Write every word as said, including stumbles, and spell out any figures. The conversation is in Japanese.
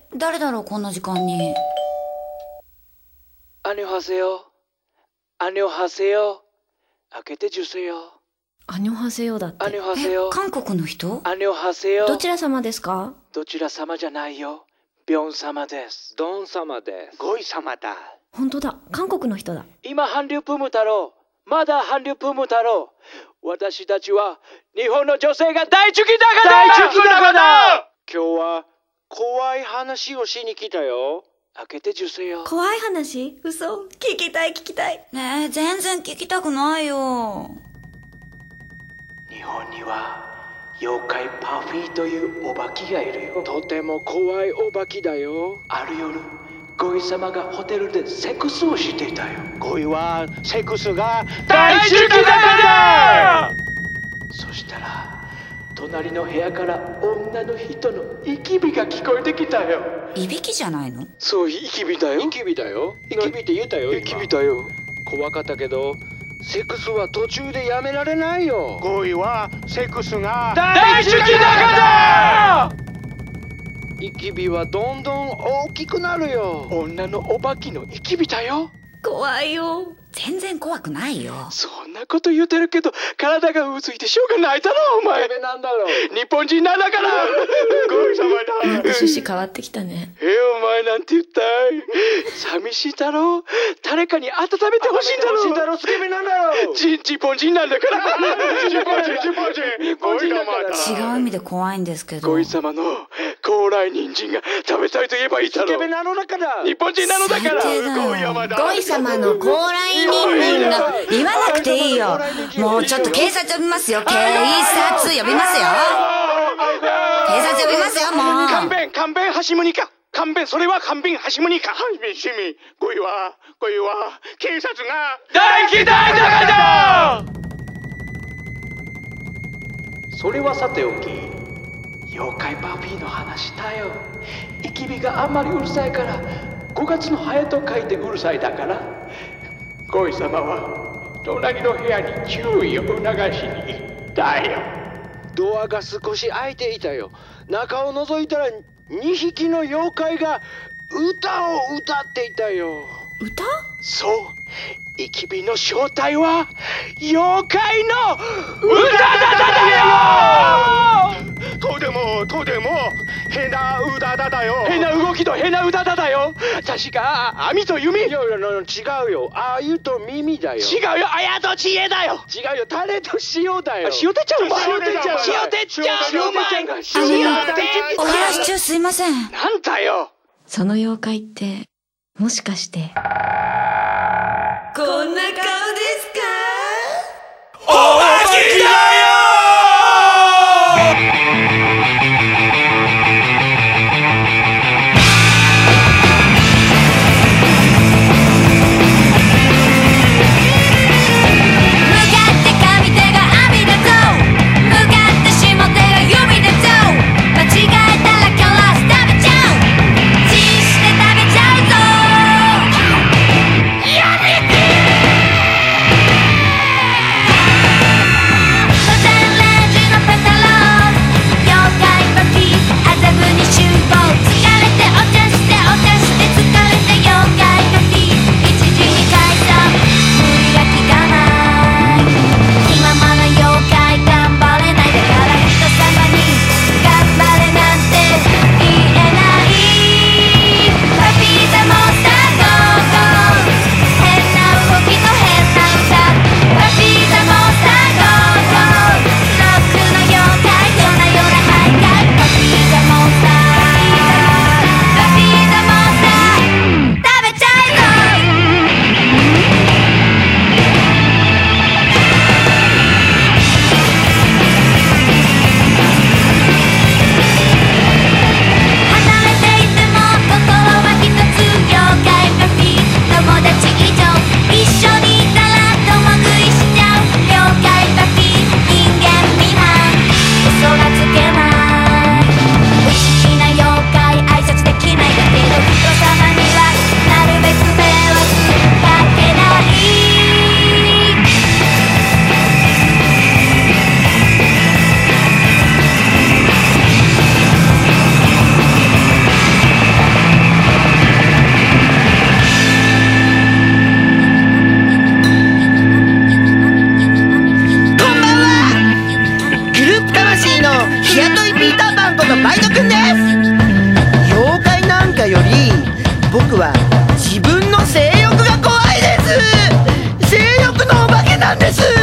誰だろうこんな時間に。 アニョハセヨ。アニョハセヨ。開けてジュセヨ。 アニョハセヨだって。 アニョハセヨ。 韓国の人？ アニョハセヨ。 どちら様ですか？ どちら様じゃないよ。ビョン様です。 ドン様です。ゴイ様だ。 本当だ、韓国の人だ。 今韓流プーム太郎。まだ韓流プーム太郎。私たちは日本の女性が大好きだから大好きだから今日は怖い話をしに来たよ。 開けてジュセよ。 怖い話？嘘？聞きたい聞きたい。 ねえ、全然聞きたくないよ。 日本には妖怪パフィーというお化けがいるよ。 とても怖いお化けだよ。 ある夜、ゴイ様がホテルでセックスをしていたよ。 ゴイはセックスが大好きだからそしたら隣の部屋から女の人のイキビが聞こえてきたよ。 いびきじゃないの？ そう、イキビだよ。 イキビだよ。イキビって言ったよ。 イキビだよ。 怖かったけどセックスは途中でやめられないよ。ゴイはセックスが大好きだからイキビはどんどん大きくなるよ。 女のお化けのイキビだよ。 怖いよ。 全然怖くないよ。 そんなこと言うてるけど体がうずいてしょうがないだろお前。 なんだろう。 日本人なんだからゴイ様だ。 なんか趣旨変わってきたね。 えお前なんて言ったい。寂しいだろう。誰かに温めてほしいんだろう。 温めてほしいだろう。スケベなんだろう。 ち日本人なんだから日本人日本人日本人だから違う意味で怖いんですけど。 ゴイ様の高麗人参が食べたいと言えばいいだろう。 スケベなのだから日本人なのだから。 最低だよ。 ゴイ山だ。 ゴイ様の高麗人参が言わなくていいよ。もうちょっと警察呼びますよ。警察呼びますよ。警察呼びますよ、もう。 勘弁勘弁ハシムニか。勘弁、それは勘弁ハシムニか。 ハシミシミゴイはゴイは警察が大嫌いだからそれはさておき、妖怪パフィーの話だよ。イキビがあんまりうるさいからごがつのハエと書いてうるさいだから、ゴイ様は隣の部屋に注意を促しに行ったよ。 ドアが少し開いていたよ。中を覗いたらにひきの妖怪が歌を歌っていたよ。 歌？ そう、イキビの正体は妖怪の歌だだだよ。 とてもとても変な歌だだよ。 変な動きと変な歌だだよ。確か網と弓。 いやいや違うよ。あゆと耳だよ。 違うよ、あやと知恵だよ。 違うよ、タレと塩だよ。 塩てっちゃんうまい。 塩てっちゃん塩てっちゃんうまい。 あの、お話中すいません。 なんだよ。 その妖怪ってもしかしてこんな顔ですか？ お化けだよ。 日雇いピーターパンことバイトくんです。妖怪なんかより僕は自分の性欲が怖いです。性欲のお化けなんです。